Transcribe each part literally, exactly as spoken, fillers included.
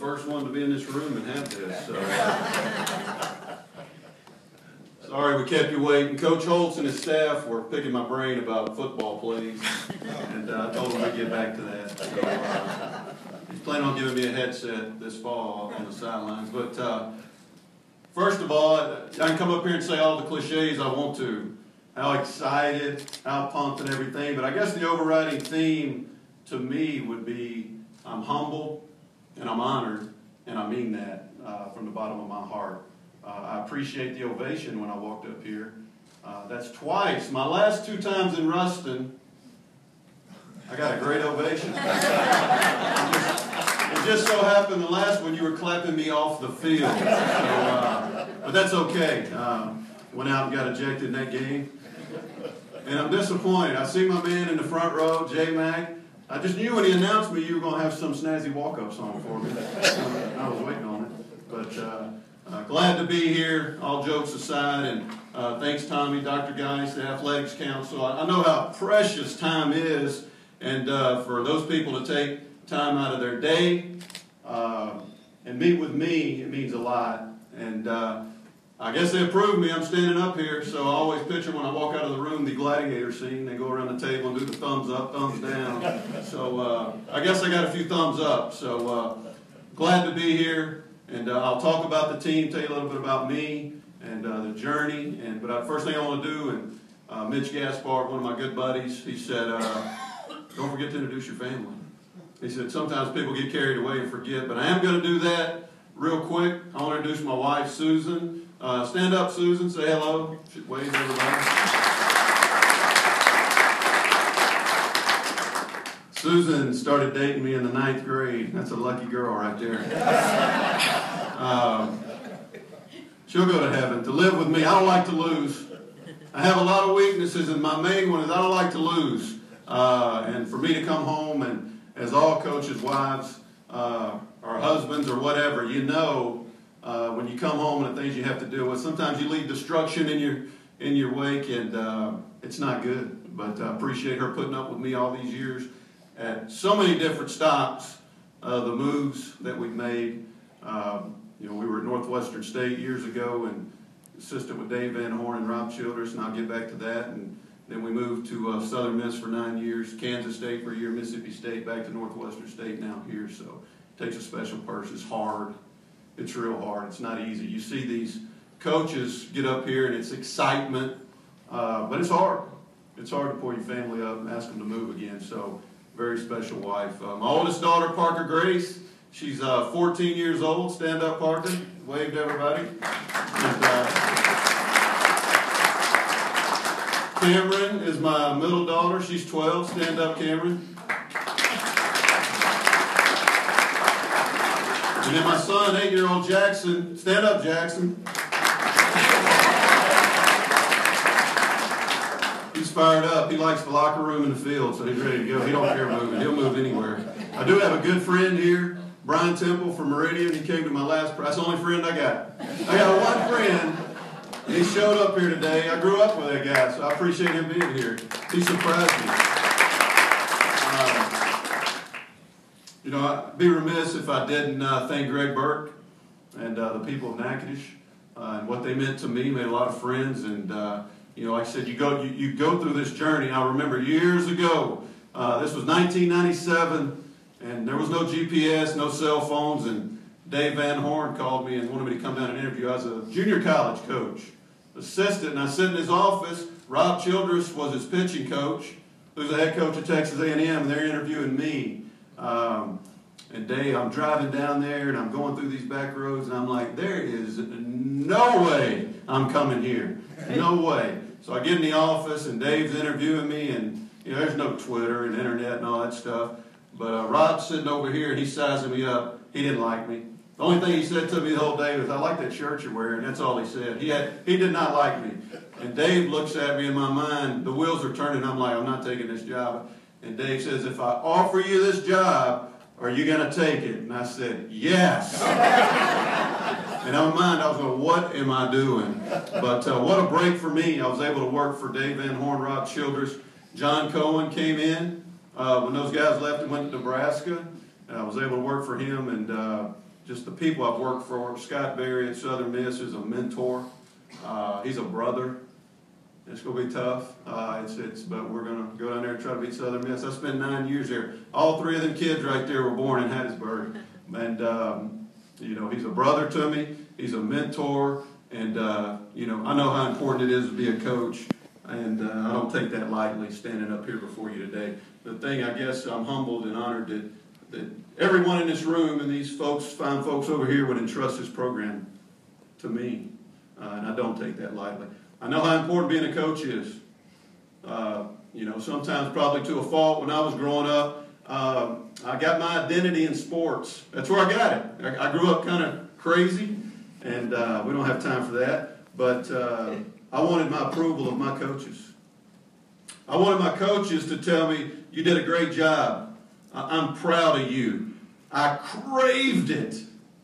first one to be in this room and have this. So. Sorry we kept you waiting. Coach Holtz and his staff were picking my brain about football plays, and uh, I told him we'd get back to that. So, uh, he's planning on giving me a headset this fall on the sidelines. But uh, first of all, I can come up here and say all the cliches I want to. How excited, how pumped and everything. But I guess the overriding theme to me would be I'm humble and I'm honored, and I mean that uh, from the bottom of my heart. Uh, I appreciate the ovation when I walked up here. Uh, that's twice. My last two times in Ruston, I got a great ovation. It just, it just so happened the last one you were clapping me off the field. So, uh, but that's okay. Uh, went out and got ejected in that game. And I'm disappointed. I see my man in the front row, J Mac. I just knew when he announced me you were going to have some snazzy walk-up song for me. I was waiting on it. But uh, uh, glad to be here, all jokes aside. And uh, thanks, Tommy, Doctor Geis, the Athletics Council. I, I know how precious time is. And uh, for those people to take time out of their day uh, and meet with me, it means a lot. And uh, I guess they approved me. I'm standing up here, so I always picture when I walk out of the room the gladiator scene. They go around the table and do the thumbs up, thumbs down. So uh, I guess I got a few thumbs up. So uh, glad to be here, and uh, I'll talk about the team, tell you a little bit about me and uh, the journey. And but uh, first thing I want to do, and uh, Mitch Gaspard, one of my good buddies, he said, uh, "Don't forget to introduce your family." He said sometimes people get carried away and forget, but I am going to do that real quick. I want to introduce my wife, Susan. Uh, stand up, Susan. Say hello. Wave, everybody. Susan started dating me in the ninth grade. That's a lucky girl right there. Um, she'll go to heaven. To live with me, I don't like to lose. I have a lot of weaknesses, and my main one is I don't like to lose. Uh, and for me to come home, and as all coaches' wives uh, or husbands or whatever, you know, Uh, when you come home and the things you have to deal with, sometimes you leave destruction in your in your wake, and uh, it's not good. But I appreciate her putting up with me all these years at so many different stops, uh, the moves that we've made. Um, you know, we were at Northwestern State years ago and assisted with Dave Van Horn and Rob Childress, and I'll get back to that. And then we moved to uh, Southern Miss for nine years, Kansas State for a year, Mississippi State, back to Northwestern State now here. So it takes a special person. It's hard. It's real hard. It's not easy. You see these coaches get up here and it's excitement, uh, but it's hard. It's hard to pull your family up and ask them to move again. So, very special wife. Uh, my oldest daughter, Parker Grace, she's uh, fourteen years old. Stand up, Parker. Wave to everybody. And, uh, Cameron is my middle daughter. She's twelve. Stand up, Cameron. And then my son, eight-year-old Jackson. Stand up, Jackson. He's fired up. He likes the locker room and the field, so he's ready to go. He don't care moving. He'll move anywhere. I do have a good friend here, Brian Temple from Meridian. He came to my last, that's the only friend I got. I got one friend. He showed up here today. I grew up with that guy, so I appreciate him being here. He surprised me. You know, I'd be remiss if I didn't uh, thank Greg Burke and uh, the people of Natchitoches uh, and what they meant to me. Made a lot of friends, and uh, you know, like I said, you go you, you go through this journey. I remember years ago. Uh, this was nineteen ninety-seven, and there was no G P S, no cell phones, and Dave Van Horn called me and wanted me to come down and interview. I was a junior college coach, assistant, and I sit in his office. Rob Childress was his pitching coach, who's the head coach of Texas A and M, and they're interviewing me. Um, and Dave, I'm driving down there and I'm going through these back roads and I'm like, there is no way I'm coming here. No way. So I get in the office and Dave's interviewing me, and you know, there's no Twitter and internet and all that stuff. But uh, Rob's sitting over here and he's sizing me up. He didn't like me. The only thing he said to me the whole day was, I like that shirt you're wearing. That's all he said. He had, he did not like me. And Dave looks at me in my mind. The wheels are turning. I'm like, I'm not taking this job. And Dave says, if I offer you this job, are you going to take it? And I said, yes. And in my mind, I was going, what am I doing? But uh, what a break for me. I was able to work for Dave Van Horn, Rob Childress. John Cohen came in uh, when those guys left and went to Nebraska. And I was able to work for him. And uh, just the people I've worked for. Scott Berry at Southern Miss is a mentor. Uh, he's a brother. It's going to be tough. Uh, it's, it's, but we're going to go down there and try to beat Southern Miss. I spent nine years there. All three of them kids right there were born in Hattiesburg. And, um, you know, he's a brother to me. He's a mentor. And, uh, you know, I know how important it is to be a coach. And uh, I don't take that lightly standing up here before you today. The thing, I guess, I'm humbled and honored that, that everyone in this room and these folks, fine folks over here, would entrust this program to me. Uh, and I don't take that lightly. I know how important being a coach is. Uh, you know, sometimes probably to a fault. When I was growing up, uh, I got my identity in sports. That's where I got it. I, I grew up kind of crazy, and uh, we don't have time for that. But uh, I wanted my approval of my coaches. I wanted my coaches to tell me, you did a great job. I, I'm proud of you. I craved it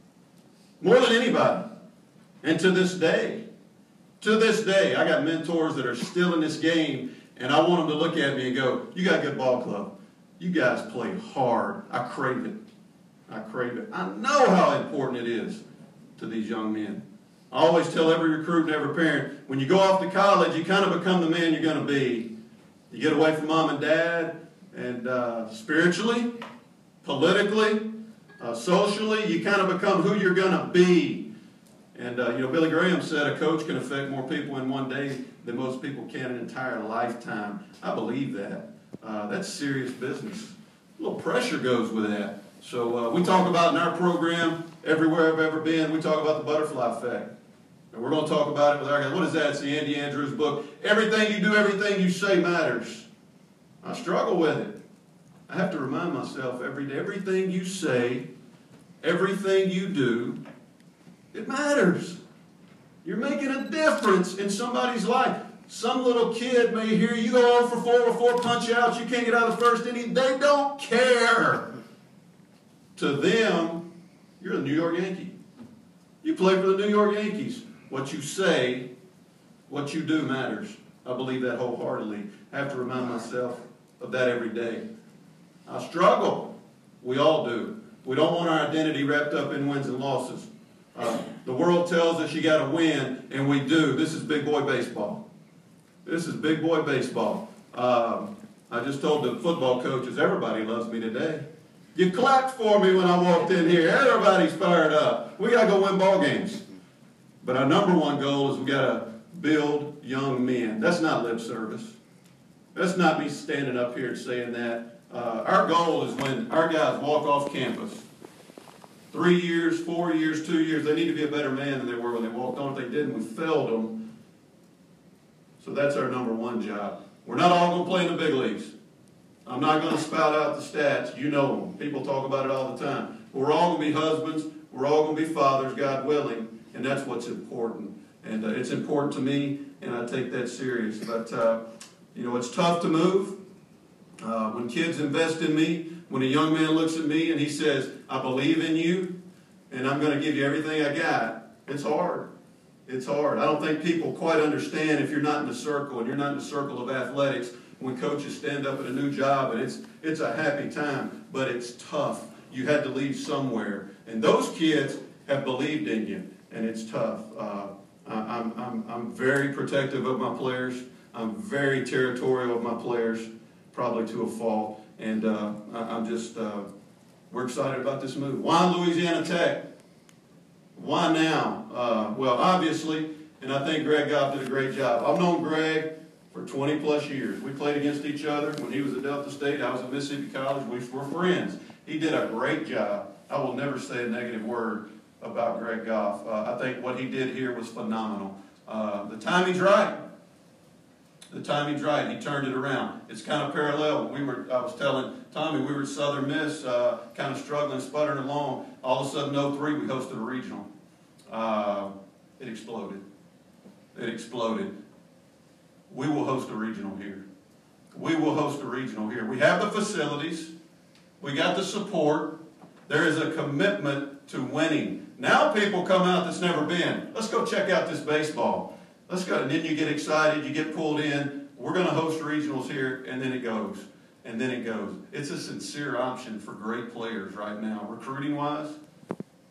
more than anybody. And to this day, to this day, I got mentors that are still in this game, and I want them to look at me and go, you got a good ball club. You guys play hard. I crave it. I crave it. I know how important it is to these young men. I always tell every recruit and every parent, when you go off to college, you kind of become the man you're going to be. You get away from mom and dad, and uh, spiritually, politically, uh, socially, you kind of become who you're going to be. And, uh, you know, Billy Graham said a coach can affect more people in one day than most people can an entire lifetime. I believe that. Uh, that's serious business. A little pressure goes with that. So uh, we talk about in our program, everywhere I've ever been, we talk about the butterfly effect. And we're going to talk about it with our guys. What is that? It's the Andy Andrews book. Everything you do, everything you say matters. I struggle with it. I have to remind myself every day, everything you say, everything you do, it matters. You're making a difference in somebody's life. Some little kid may hear you go oh for four or four punch outs, you can't get out of the first inning. They don't care. To them, you're a New York Yankee. You play for the New York Yankees. What you say, what you do matters. I believe that wholeheartedly. I have to remind myself of that every day. I struggle. We all do. We don't want our identity wrapped up in wins and losses. Uh, the world tells us you got to win, and we do. This is big boy baseball. This is big boy baseball. Um, I just told the football coaches, everybody loves me today. You clapped for me when I walked in here. Everybody's fired up. We got to go win ball games. But our number one goal is we got to build young men. That's not lip service. That's not me standing up here and saying that. Uh, our goal is when our guys walk off campus, three years, four years, two years, they need to be a better man than they were when they walked on. If they didn't, we failed them. So that's our number one job. We're not all going to play in the big leagues. I'm not going to spout out the stats. You know them. People talk about it all the time. We're all going to be husbands. We're all going to be fathers, God willing. And that's what's important. And uh, it's important to me, and I take that serious. But, uh, you know, it's tough to move. Uh, when kids invest in me, when a young man looks at me and he says, I believe in you, and I'm going to give you everything I got, it's hard. It's hard. I don't think people quite understand if you're not in the circle, and you're not in the circle of athletics, when coaches stand up at a new job, and it's, it's a happy time, but it's tough. You had to leave somewhere. And those kids have believed in you, and it's tough. Uh, I, I'm, I'm, I'm very protective of my players. I'm very territorial of my players, probably to a fault. And uh, I, I'm just, uh, we're excited about this move. Why Louisiana Tech? Why now? Uh, well, obviously, and I think Greg Goff did a great job. I've known Greg for twenty plus years. We played against each other. When he was at Delta State, I was at Mississippi College. We were friends. He did a great job. I will never say a negative word about Greg Goff. Uh, I think what he did here was phenomenal. Uh, the timing's right. The timing's right. He turned it around. It's kind of parallel. We were, I was telling Tommy, we were at Southern Miss, uh, kind of struggling, sputtering along. All of a sudden, oh three, we hosted a regional. Uh, it exploded. It exploded. We will host a regional here. We will host a regional here. We have the facilities. We got the support. There is a commitment to winning. Now people come out that's never been. Let's go check out this baseball. Let's go. And then you get excited. You get pulled in. We're going to host regionals here, and then it goes. And then it goes. It's a sincere option for great players right now. Recruiting-wise,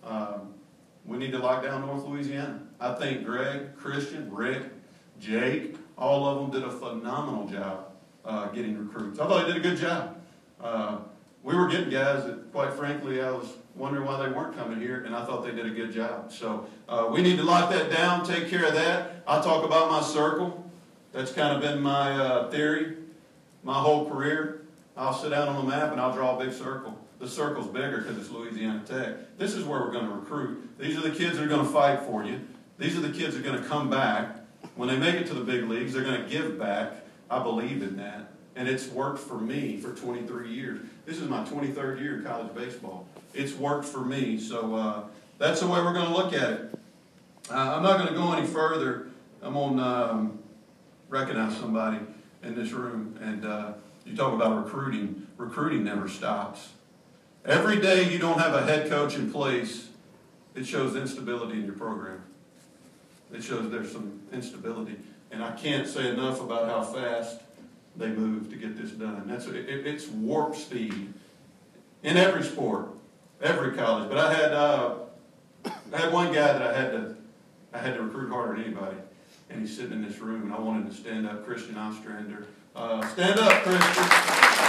Um, we need to lock down North Louisiana. I think Greg, Christian, Rick, Jake, all of them did a phenomenal job uh, getting recruits. I thought they did a good job. Uh, we were getting guys that, quite frankly, I was wondering why they weren't coming here, and I thought they did a good job. So uh, we need to lock that down, take care of that. I'll talk about my circle. That's kind of been my uh, theory my whole career. I'll sit down on the map and I'll draw a big circle. The circle's bigger because it's Louisiana Tech. This is where we're going to recruit. These are the kids that are going to fight for you. These are the kids that are going to come back. When they make it to the big leagues, they're going to give back. I believe in that. And it's worked for me for twenty-three years. This is my twenty-third year in college baseball. It's worked for me. So uh, that's the way we're going to look at it. Uh, I'm not going to go any further. I'm going to um, recognize somebody in this room. And uh, you talk about recruiting. Recruiting never stops. Every day you don't have a head coach in place, it shows instability in your program. It shows there's some instability. And I can't say enough about how fast they move to get this done. That's it, it's warp speed in every sport, every college. But I had uh, I had one guy that I had to I had to recruit harder than anybody, and he's sitting in this room, and I wanted to stand up, Christian Ostrander. Uh, stand up, Christian.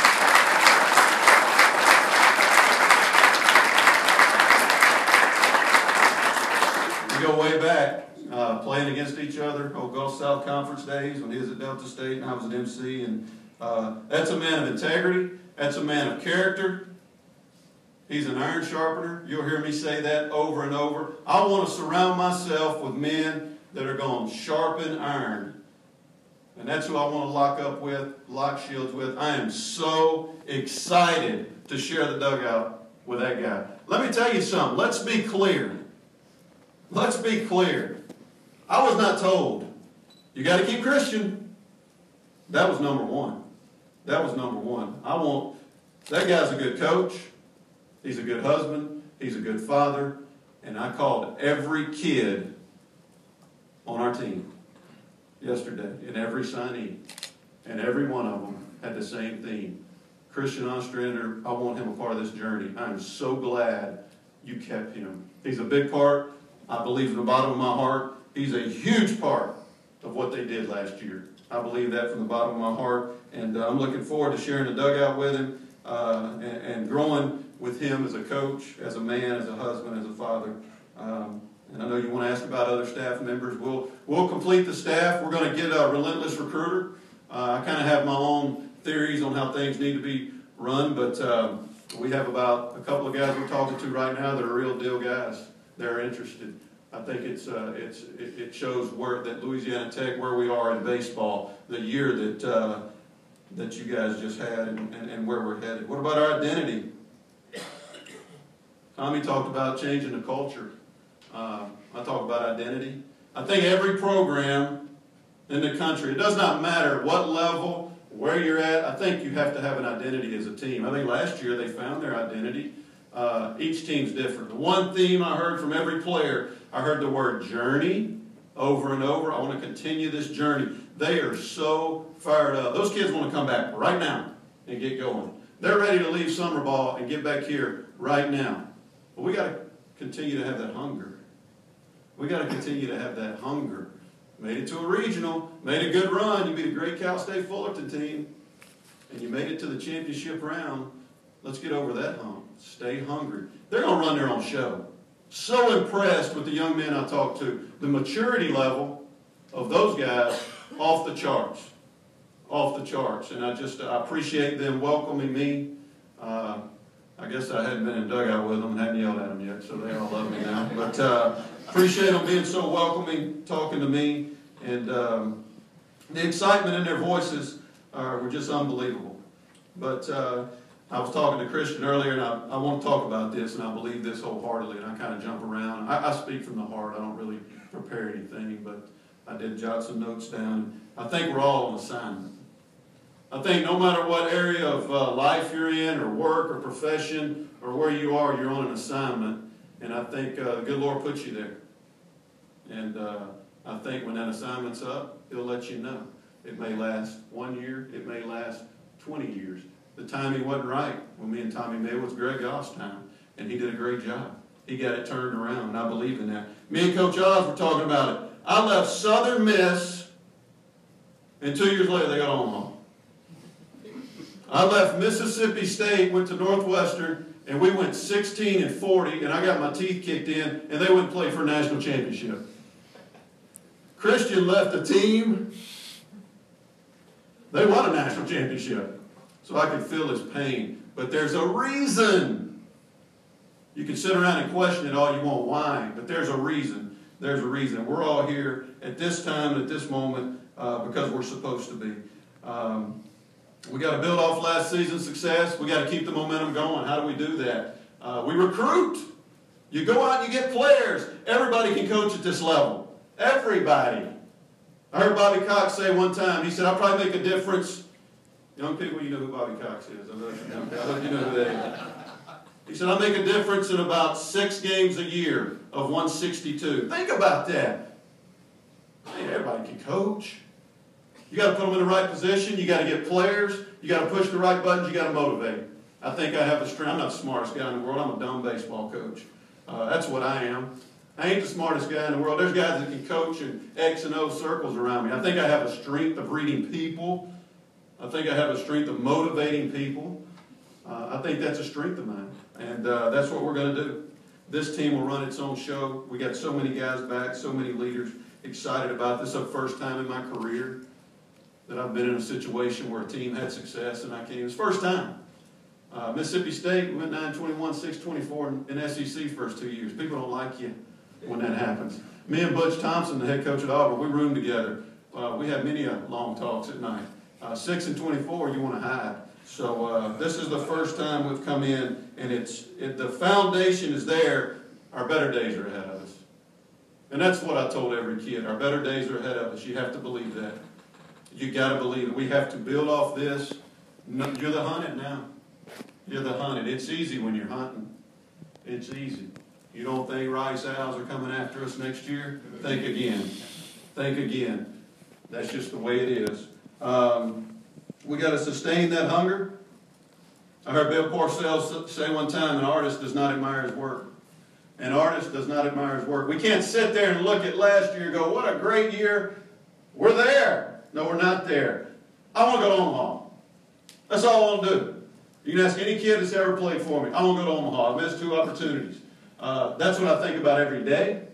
We go way back, uh, playing against each other, old Gulf South Conference days when he was at Delta State and I was at M C. And uh, that's a man of integrity. That's a man of character. He's an iron sharpener. You'll hear me say that over and over. I want to surround myself with men that are going to sharpen iron. And that's who I want to lock up with, lock shields with. I am so excited to share the dugout with that guy. Let me tell you something. Let's be clear. Let's be clear. I was not told, you got to keep Christian. That was number one. That was number one. I want, that guy's a good coach. He's a good husband. He's a good father. And I called every kid on our team yesterday, and every signee. And every one of them had the same theme. Christian Ostrander, I want him a part of this journey. I'm so glad you kept him. He's a big part. I believe from the bottom of my heart, he's a huge part of what they did last year. I believe that from the bottom of my heart, and uh, I'm looking forward to sharing the dugout with him uh, and, and growing with him as a coach, as a man, as a husband, as a father. Um, and I know you want to ask about other staff members. We'll, we'll complete the staff. We're going to get a relentless recruiter. Uh, I kind of have my own theories on how things need to be run, but um, we have about a couple of guys we're talking to right now that are real deal guys. They're interested. I think it's uh, it's it, it shows where that Louisiana Tech, where we are in baseball, the year that uh, that you guys just had, and, and, and where we're headed. What about our identity? Tommy talked about changing the culture. Uh, I talk about identity. I think every program in the country, it does not matter what level, where you're at, I think you have to have an identity as a team. I think last year they found their identity. Uh, each team's different. The one theme I heard from every player, I heard the word journey over and over. I want to continue this journey. They are so fired up. Those kids want to come back right now and get going. They're ready to leave summer ball and get back here right now. But we got to continue to have that hunger. We got to continue to have that hunger. Made it to a regional, made a good run. You beat a great Cal State Fullerton team, and you made it to the championship round. Let's get over that hump. Stay hungry. They're going to run their own show. So impressed with the young men I talked to. The maturity level of those guys, off the charts. Off the charts. And I just I appreciate them welcoming me. Uh, I guess I hadn't been in dugout with them and hadn't yelled at them yet, so they all love me now. But uh, appreciate them being so welcoming, talking to me. And um, the excitement in their voices uh, were just unbelievable. But uh, I was talking to Christian earlier, and I, I want to talk about this, and I believe this wholeheartedly, and I kind of jump around. I, I speak from the heart. I don't really prepare anything, but I did jot some notes down. I think we're all on assignment. I think no matter what area of uh, life you're in, or work, or profession, or where you are, you're on an assignment, and I think uh, the good Lord put you there. And uh, I think when that assignment's up, He'll let you know. It may last one year. It may last twenty years. The timing wasn't right when me and Tommy met was Greg Goff's time, and he did a great job. he got it turned around, and I believe in that. Me and Coach Oz were talking about it. I left Southern Miss, and two years later they got Omaha. I left Mississippi State, went to Northwestern, and we went sixteen and forty, and I got my teeth kicked in, and they went and played for a national championship. Christian left a team. They won a national championship. So I could feel his pain. But there's a reason. You can sit around and question it all you want, why, but there's a reason. There's a reason. We're all here at this time, at this moment, uh, because we're supposed to be. Um, we got to build off last season's success. We got to keep the momentum going. How do we do that? Uh, we recruit. You go out and you get players. Everybody can coach at this level. Everybody. I heard Bobby Cox say one time, he said, I'll probably make a difference. Young people, you know who Bobby Cox is. I hope you know who they are. He said, I'll make a difference in about six games a year of one sixty-two. Think about that. Man, everybody can coach. You got to put them in the right position. You got to get players. You got to push the right buttons. You got to motivate. I think I have a strength. I'm not the smartest guy in the world. I'm a dumb baseball coach. Uh, that's what I am. I ain't the smartest guy in the world. There's guys that can coach in X and O circles around me. I think I have a strength of reading people. I think I have a strength of motivating people. Uh, I think that's a strength of mine. And uh, that's what we're going to do. This team will run its own show. We got so many guys back, so many leaders excited about this. It's the first time in my career that I've been in a situation where a team had success and I came. It's the first time. Uh, Mississippi State, we went nine twenty-one, six twenty-four in, in S E C first two years. People don't like you when that happens. Me and Butch Thompson, the head coach at Auburn, we roomed together. Uh, we had many uh, long talks at night. Uh, six and twenty-four, you want to hide. So uh, this is the first time we've come in, and it's it, the foundation is there. Our better days are ahead of us. And that's what I told every kid. Our better days are ahead of us. You have to believe that. You got to believe it. We have to build off this. No, you're the hunted now. You're the hunted. It's easy when you're hunting. It's easy. You don't think Rice Owls are coming after us next year? Think again. Think again. That's just the way it is. Um, we got to sustain that hunger. I heard Bill Parcells say one time, an artist does not admire his work. An artist does not admire his work. We can't sit there and look at last year and go, what a great year. We're there. No, we're not there. I want to go to Omaha. That's all I want to do. You can ask any kid that's ever played for me. I want to go to Omaha. I missed two opportunities. Uh, that's what I think about every day.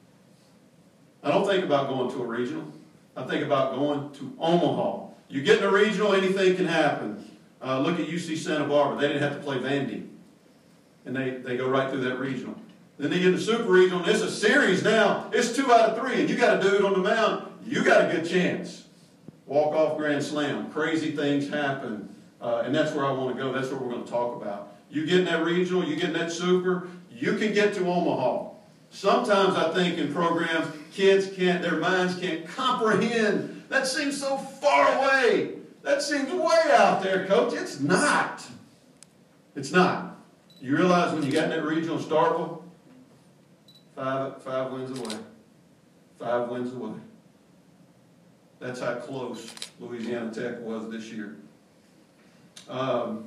I don't think about going to a regional. I think about going to Omaha. You get in a regional, anything can happen. Uh, look at U C Santa Barbara. They didn't have to play Vandy. And they, they go right through that regional. Then they get in the super regional, and it's a series now. It's two out of three, and you got a dude on the mound. You got a good chance. Walk-off grand slam. Crazy things happen. Uh, and that's where I want to go. That's what we're going to talk about. You get in that regional, you get in that super, you can get to Omaha. Sometimes I think in programs, kids can't, their minds can't comprehend. That seems so far away. That seems way out there, Coach. It's not. It's not. You realize when you got in that regional Starkville, five, five wins away. Five wins away. That's how close Louisiana Tech was this year. Um,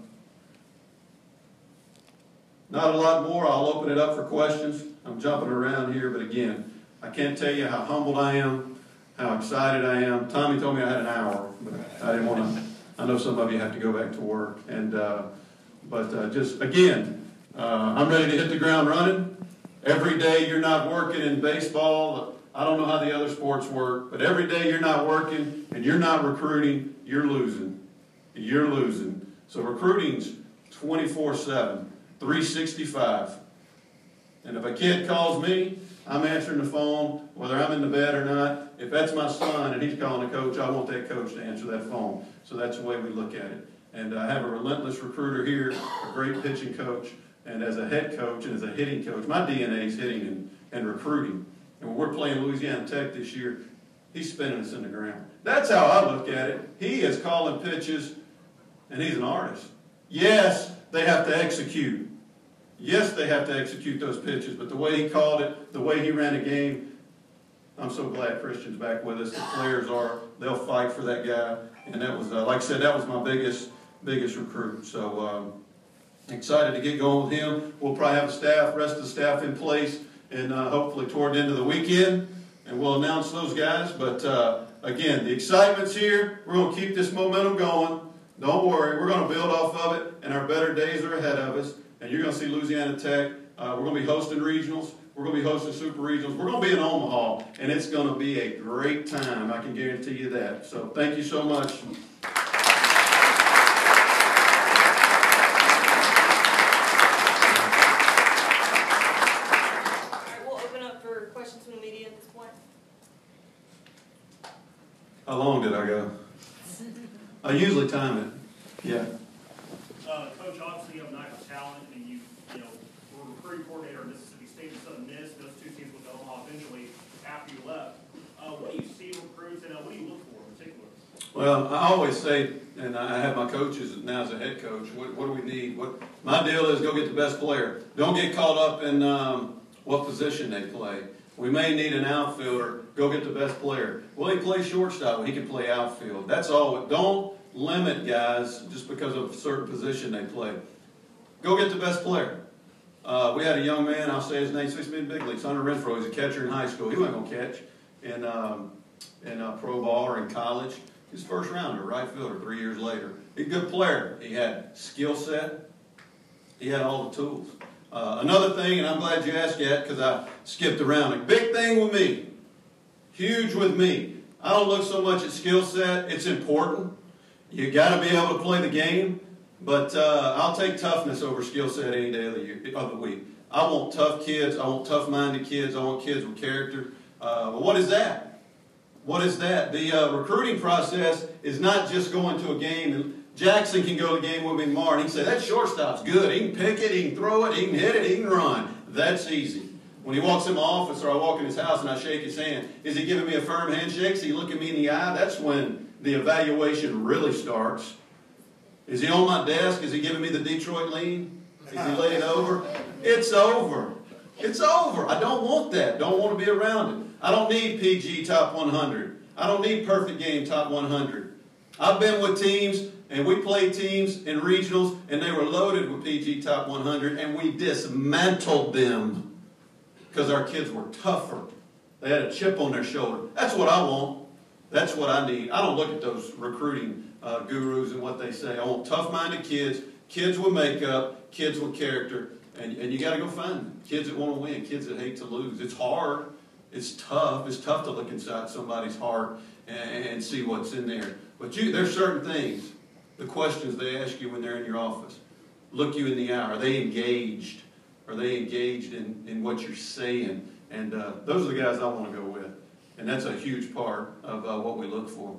not a lot more. I'll open it up for questions. I'm jumping around here, but again, I can't tell you how humbled I am, how excited I am. Tommy told me I had an hour, but I didn't want to. I know some of you have to go back to work, and uh, but uh, just again, uh, I'm ready to hit the ground running. Every day you're not working in baseball. I don't know how the other sports work, but every day you're not working and you're not recruiting, you're losing. You're losing. So recruiting's twenty-four seven, three sixty-five. And if a kid calls me, I'm answering the phone, whether I'm in the bed or not. If that's my son and he's calling a coach, I want that coach to answer that phone. So that's the way we look at it. And I have a relentless recruiter here, a great pitching coach, and as a head coach and as a hitting coach, my D N A is hitting and, and recruiting. And when we're playing Louisiana Tech this year, he's spinning us in the ground. That's how I look at it. He is calling pitches, and he's an artist. Yes, they have to execute. Yes, they have to execute those pitches, but the way he called it, the way he ran a game, I'm so glad Christian's back with us. The players are. They'll fight for that guy. And that was, uh, like I said, that was my biggest, biggest recruit. So um, Excited to get going with him. We'll probably have the staff, rest of the staff in place, and uh, hopefully toward the end of the weekend, and we'll announce those guys. But uh, again, the excitement's here. We're going to keep this momentum going. Don't worry. We're going to build off of it, and our better days are ahead of us. And you're going to see Louisiana Tech. Uh, we're going to be hosting regionals. We're going to be hosting super regionals. We're going to be in Omaha, and it's going to be a great time. I can guarantee you that. So thank you so much. How long did I go? I usually time it. Yeah. Uh, Coach, obviously you have Nike talent, and you, you know, were a recruiting coordinator at Mississippi State and Southern Miss. Those two teams went to Omaha eventually after you left. Uh, what do you see in recruits, and uh, what do you look for in particular? Well, I always say, and I have my coaches now as a head coach. What, what do we need? What my deal is: go get the best player. Don't get caught up in um, what position they play. We may need an outfielder. Go get the best player. Well, he plays shortstop. Well, he can play outfield. That's all. Don't limit guys just because of a certain position they play. Go get the best player. Uh, we had a young man, I'll say his name, six million big leagues, Hunter Renfro. He's a catcher in high school. He wasn't going to catch in, um, in uh, pro ball or in college. He's first rounder, right fielder, three years later. He's a good player. He had skill set. He had all the tools. Uh, another thing, and I'm glad you asked that because I skipped around. A big thing with me, huge with me, I don't look so much at skill set. It's important. You got to be able to play the game. But uh, I'll take toughness over skill set any day of the, year, of the week. I want tough kids. I want tough-minded kids. I want kids with character. Uh, but what is that? What is that? The uh, recruiting process is not just going to a game. And Jackson can go to the game with me tomorrow, and he can say, that shortstop's good. He can pick it, he can throw it, he can hit it, he can run. That's easy. When he walks in my office or I walk in his house and I shake his hand, is he giving me a firm handshake? Is he looking me in the eye? That's when the evaluation really starts. Is he on my desk? Is he giving me the Detroit lean? Is he laying over? It's over. It's over. I don't want that. Don't want to be around it. I don't need P G top one hundred. I don't need perfect game top one hundred. I've been with teams, and we played teams in regionals, and they were loaded with P G top one hundred, and we dismantled them because our kids were tougher. They had a chip on their shoulder. That's what I want. That's what I need. I don't look at those recruiting uh, gurus and what they say. I want tough-minded kids, kids with makeup, kids with character, and, and you got to go find them. Kids that want to win, kids that hate to lose. It's hard. It's tough. It's tough to look inside somebody's heart and, and see what's in there. But you, there's certain things, the questions they ask you when they're in your office. Look you in the eye. Are they engaged? Are they engaged in, in what you're saying? And uh, those are the guys I want to go with. And that's a huge part of uh, what we look for.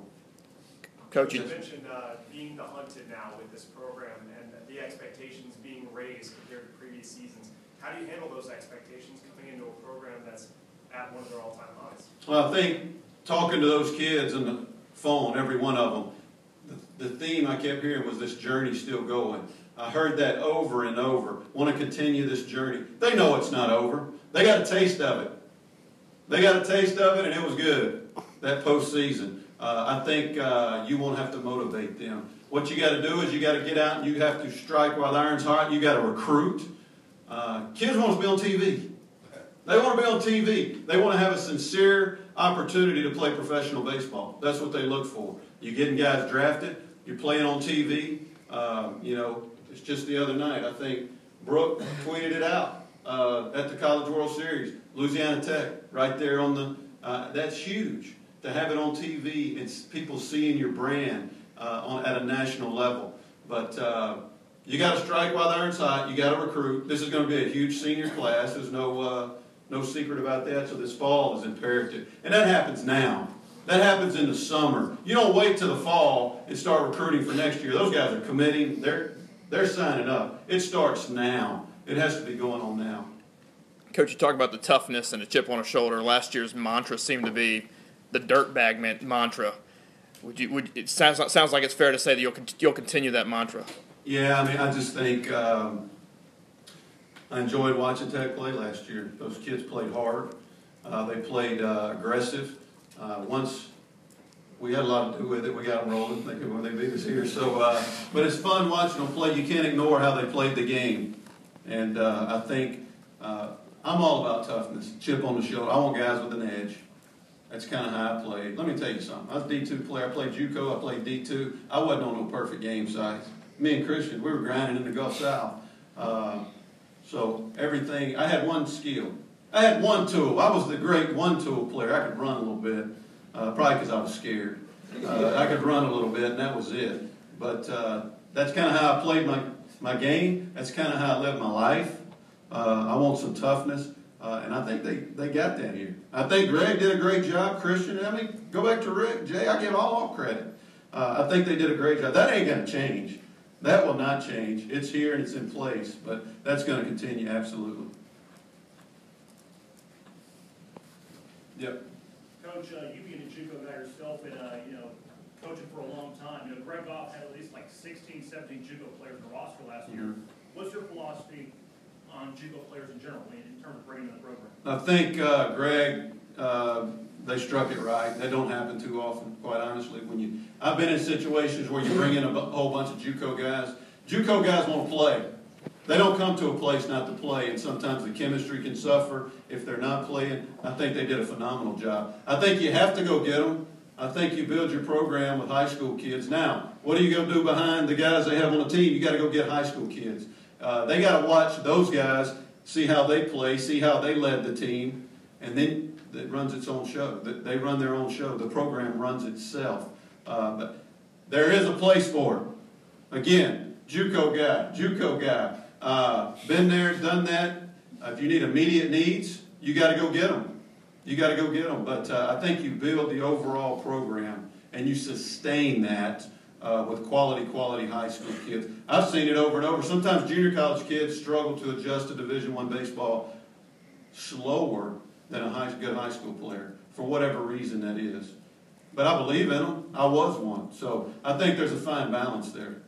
Coach, you mentioned uh, being the hunted now with this program and the expectations being raised compared to previous seasons. How do you handle those expectations coming into a program that's at one of their all-time highs? Well, I think talking to those kids on the phone, every one of them, the, the theme I kept hearing was this journey's still going. I heard that over and over. Want to continue this journey. They know it's not over. They got a taste of it. They got a taste of it, and it was good, that postseason. Uh, I think uh, you won't have to motivate them. What you got to do is you got to get out and you have to strike while the iron's hot. You got to recruit. Uh, kids want to be on T V. They want to be on T V. They want to have a sincere opportunity to play professional baseball. That's what they look for. You're getting guys drafted. You're playing on T V. Um, you know, it's just the other night, I think Brooke tweeted it out uh, at the College World Series. Louisiana Tech, right there on the, uh, that's huge. To have it on T V, it's people seeing your brand uh, on, at a national level. But uh, you got to strike while the iron's hot. You got to recruit. This is going to be a huge senior class. There's no uh, no secret about that. So this fall is imperative, and that happens now. That happens in the summer. You don't wait till the fall and start recruiting for next year. Those guys are committing. They're they're signing up. It starts now. It has to be going on now. Coach, you talk about the toughness and a chip on a shoulder. Last year's mantra seemed to be the dirtbag mantra. Would you? Would it sounds sounds like it's fair to say that you'll you'll continue that mantra? Yeah, I mean, I just think um, I enjoyed watching Tech play last year. Those kids played hard. Uh, they played uh, aggressive. Uh, once we had a lot to do with it. We got them rolling, thinking when they beat us here. So, uh, but it's fun watching them play. You can't ignore how they played the game. And uh, I think uh, I'm all about toughness, chip on the shoulder. I want guys with an edge. That's kind of how I played. Let me tell you something. I was a D two player. I played JUCO. I played D two. I wasn't on no perfect game size. Me and Christian, we were grinding in the Gulf South. Uh, so everything, I had one skill. I had one tool. I was the great one-tool player. I could run a little bit, uh, probably because I was scared. Uh, I could run a little bit, and that was it. But uh, that's kind of how I played my, my game. That's kind of how I lived my life. Uh, I want some toughness. Uh, and I think they, they got that here. I think Greg did a great job. Christian, I mean, go back to Rick, Jay, I give all, all credit. Uh, I think they did a great job. That ain't going to change. That will not change. It's here and it's in place, but that's going to continue, absolutely. Yep. Coach, uh, you being a JUCO guy yourself and, uh, you know, coaching for a long time, you know, Greg Goff had at least like sixteen, seventeen JUCO players in the roster last year. Mm-hmm. What's your philosophy on JUCO players in general in terms of bringing in the program? I think, uh, Greg, uh, they struck it right. That don't happen too often, quite honestly. When you, I've been in situations where you bring in a b- whole bunch of JUCO guys. JUCO guys want to play. They don't come to a place not to play, and sometimes the chemistry can suffer if they're not playing. I think they did a phenomenal job. I think you have to go get them. I think you build your program with high school kids. Now, what are you going to do behind the guys they have on the team? You got to go get high school kids. Uh, they got to watch those guys, see how they play, see how they led the team, and then it runs its own show. They run their own show. The program runs itself. Uh, but there is a place for it. Again, JUCO guy, JUCO guy. Uh, been there, done that. Uh, if you need immediate needs, you got to go get them. You got to go get them. But uh, I think you build the overall program and you sustain that uh, with quality, quality high school kids. I've seen it over and over. Sometimes junior college kids struggle to adjust to Division One baseball slower than a high, good high school player for whatever reason that is. But I believe in them. I was one. So I think there's a fine balance there.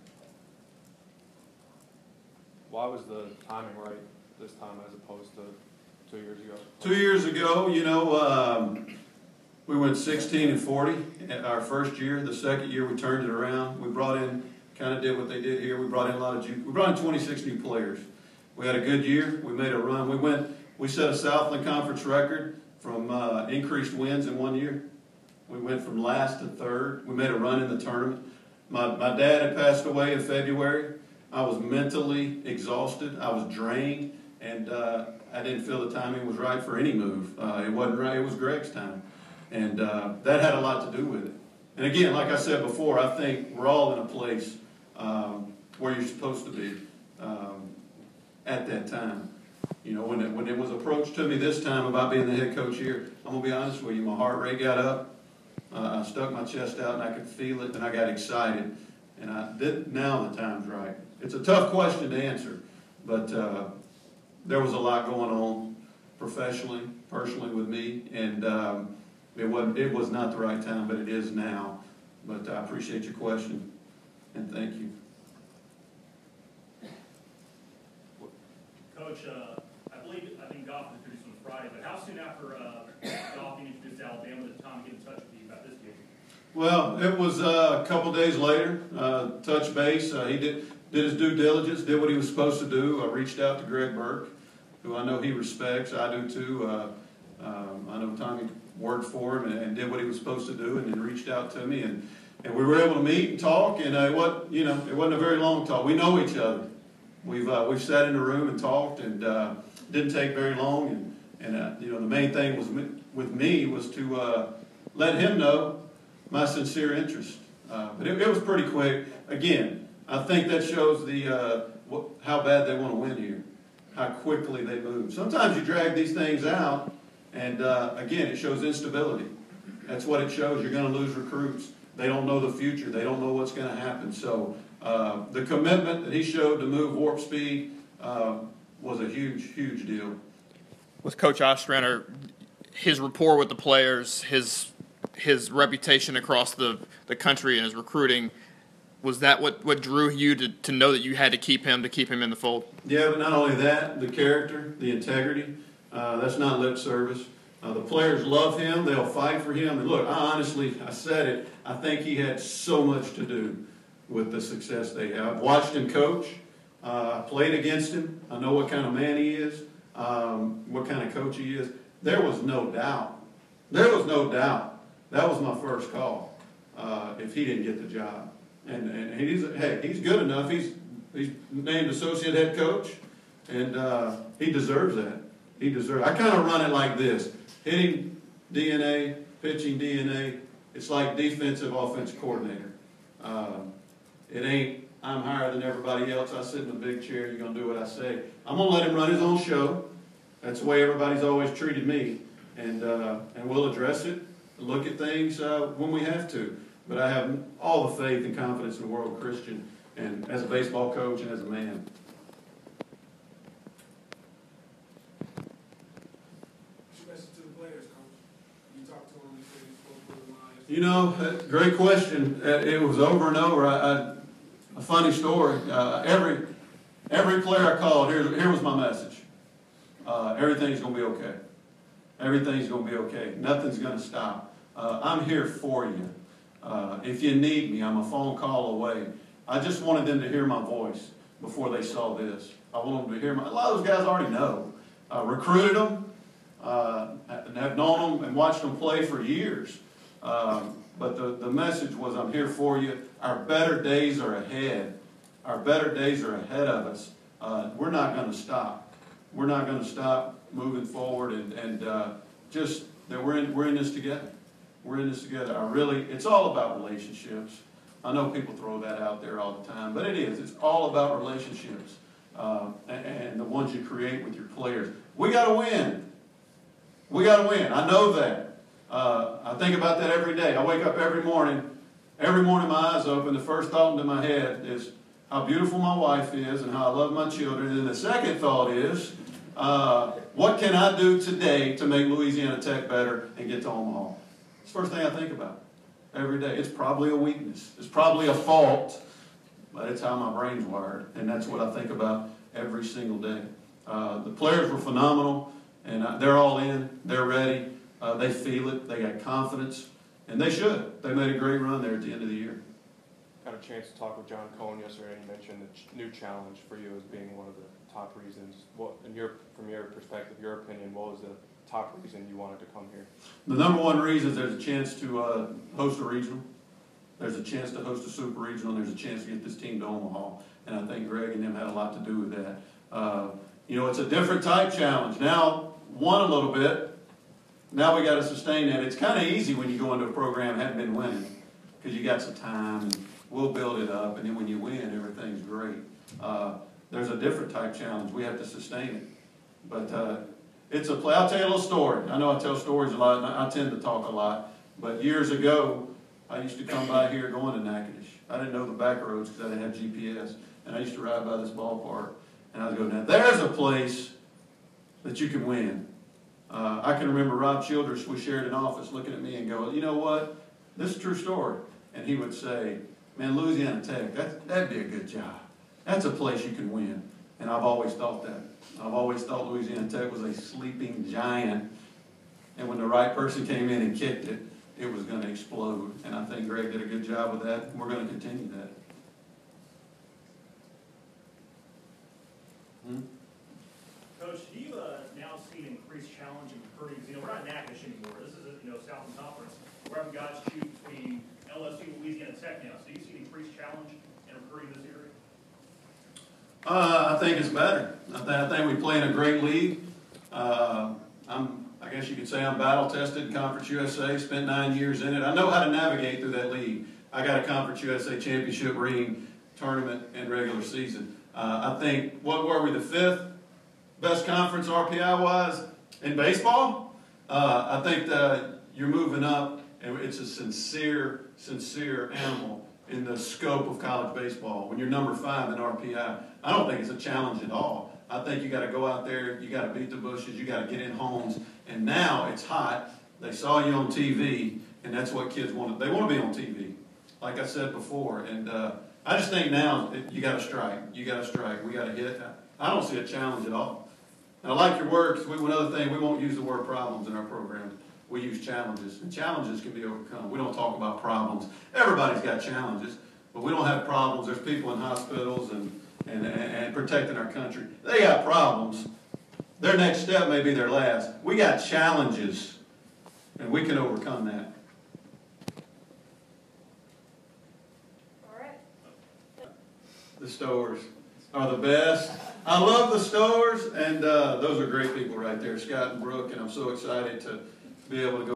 Why was the timing right this time as opposed to two years ago? Two years ago, you know, um, we went sixteen and forty our first year. The second year, we turned it around. We brought in, kind of did what they did here. We brought in a lot of, we brought in twenty-six new players. We had a good year. We made a run. We went, we set a Southland Conference record from uh, increased wins in one year. We went from last to third. We made a run in the tournament. My, my dad had passed away in February. I was mentally exhausted. I was drained, and uh, I didn't feel the timing was right for any move. Uh, it wasn't right. It was Greg's time, and uh, that had a lot to do with it. And again, like I said before, I think we're all in a place um, where you're supposed to be um, at that time. You know, when it, when it was approached to me this time about being the head coach here, I'm going to be honest with you, my heart rate got up. Uh, I stuck my chest out, and I could feel it, and I got excited. And I did, now the time's right. It's a tough question to answer, but uh, there was a lot going on professionally, personally with me, and um, it wasn't. It was not the right time, but it is now. But I appreciate your question, and thank you. Coach, uh, I believe I think Goff was introduced on Friday, but how soon after uh, Goff being introduced to Alabama did Tom get in touch with you about this game? Well, it was uh, a couple days later. Uh, touch base. Uh, he did. Did his due diligence, did what he was supposed to do. I reached out to Greg Burke, who I know he respects. I do too. Uh, um, I know Tommy worked for him and, and did what he was supposed to do, and then reached out to me, and, and we were able to meet and talk. And uh, it wasn't, you know, it wasn't a very long talk. We know each other. We've uh, we've sat in the room and talked, and uh, didn't take very long. And and uh, you know, the main thing was me, with me was to uh, let him know my sincere interest. Uh, but it, it was pretty quick. Again, I think that shows the uh, what, how bad they want to win here, how quickly they move. Sometimes you drag these things out, and uh, again, it shows instability. That's what it shows. You're going to lose recruits. They don't know the future. They don't know what's going to happen. So uh, the commitment that he showed to move warp speed uh, was a huge, huge deal. With Coach Ostrander, his rapport with the players, his his reputation across the, the country and his recruiting, was that what, what drew you to, to know that you had to keep him, to keep him in the fold? Yeah, but not only that, the character, the integrity, uh, that's not lip service. Uh, the players love him. They'll fight for him. And look, I honestly, I said it, I think he had so much to do with the success they have. I've watched him coach. Uh, I played against him. I know what kind of man he is, um, what kind of coach he is. There was no doubt. There was no doubt. That was my first call uh, if he didn't get the job. And, and he's, hey, he's good enough. He's, he's named associate head coach, and uh, he deserves that. He deserves I kind of run it like this. Hitting D N A, pitching D N A, it's like defensive, offensive coordinator. Um, it ain't, I'm higher than everybody else. I sit in a big chair, you're going to do what I say. I'm going to let him run his own show. That's the way everybody's always treated me. And, uh, and we'll address it, look at things uh, when we have to. But I have all the faith and confidence in the world of Christian, and as a baseball coach and as a man. What's your message to the players, Coach? You talked to them, you said you spoke with them. You know, uh, great question. Uh, it was over and over. I, I, a funny story. Uh, every every player I called, here, here was my message. Uh, everything's going to be okay. Everything's going to be okay. Nothing's going to stop. Uh, I'm here for you. Uh, if you need me, I'm a phone call away. I just wanted them to hear my voice before they saw this. I want them to hear my, a lot of those guys already know. I recruited them, uh, and have known them and watched them play for years. Um, but the, the message was, I'm here for you. Our better days are ahead. Our better days are ahead of us. Uh, we're not going to stop. We're not going to stop moving forward, and, and uh, just that we're in, we're in this together. We're in this together. I really, it's all about relationships. I know people throw that out there all the time, but it is. It's all about relationships uh, and, and the ones you create with your players. We got to win. We got to win. I know that. Uh, I think about that every day. I wake up every morning. Every morning my eyes open. The first thought into my head is how beautiful my wife is and how I love my children. And then the second thought is, uh, what can I do today to make Louisiana Tech better and get to Omaha? It's the first thing I think about every day. It's probably a weakness. It's probably a fault, but it's how my brain's wired. And that's what I think about every single day. Uh, the players were phenomenal, and they're all in. They're ready. Uh, they feel it. They got confidence, and they should. They made a great run there at the end of the year. Got a chance to talk with John Cohen yesterday, and he mentioned the ch- new challenge for you as being one of the top reasons. What, in your, from your perspective, your opinion, what was the top reason you wanted to come here? The number one reason is there's a chance to uh, host a regional. There's a chance to host a super regional, and there's a chance to get this team to Omaha. And I think Greg and them had a lot to do with that. Uh, you know, it's a different type challenge. Now, won a little bit. Now we got to sustain that. It's kind of easy when you go into a program and haven't been winning because you got some time, and we'll build it up. And then when you win, everything's great. Uh, there's a different type challenge. We have to sustain it. But uh, it's a play. I'll tell you a little story. I know I tell stories a lot, and I tend to talk a lot. But years ago, I used to come by here going to Natchitoches. I didn't know the back roads because I didn't have G P S. And I used to ride by this ballpark. And I would go, now there's a place that you can win. Uh, I can remember Rob Childress, we shared an office, looking at me and go, you know what? This is a true story. And he would say, man, Louisiana Tech, that, that'd be a good job. That's a place you can win. And I've always thought that. I've always thought Louisiana Tech was a sleeping giant. And when the right person came in and kicked it, it was going to explode. And I think Greg did a good job with that. And we're going to continue that. Hmm? Coach, do you uh, now see an increased challenge in recruiting? You know, we're not Natchitoches anymore. This is, you know, Southland Conference. We're having guys choose between L S U and Louisiana Tech now. So do you see an increased challenge in recruiting this area? Uh, I think it's better. I, th- I think we play in a great league. Uh, I'm, I guess you could say I'm battle-tested in Conference U S A, spent nine years in it. I know how to navigate through that league. I got a Conference U S A championship ring, tournament, and regular season. Uh, I think, what were we, the fifth best conference R P I-wise in baseball? Uh, I think that you're moving up, and it's a sincere, sincere animal in the scope of college baseball. When you're number five in R P I, I don't think it's a challenge at all. I think you got to go out there, you got to beat the bushes, you got to get in homes, and now it's hot. They saw you on T V, and that's what kids want. They want to be on T V, like I said before. And uh, I just think now it, you got to strike. You got to strike. We got to hit. I don't see a challenge at all. And I like your words. We, one other thing, we won't use the word problems in our program. We use challenges, and challenges can be overcome. We don't talk about problems. Everybody's got challenges, but we don't have problems. There's people in hospitals and, and, and protecting our country. They got problems. Their next step may be their last. We got challenges, and we can overcome that. All right. The Stowers are the best. I love the Stowers, and uh, those are great people right there, Scott and Brooke, and I'm so excited to be able to go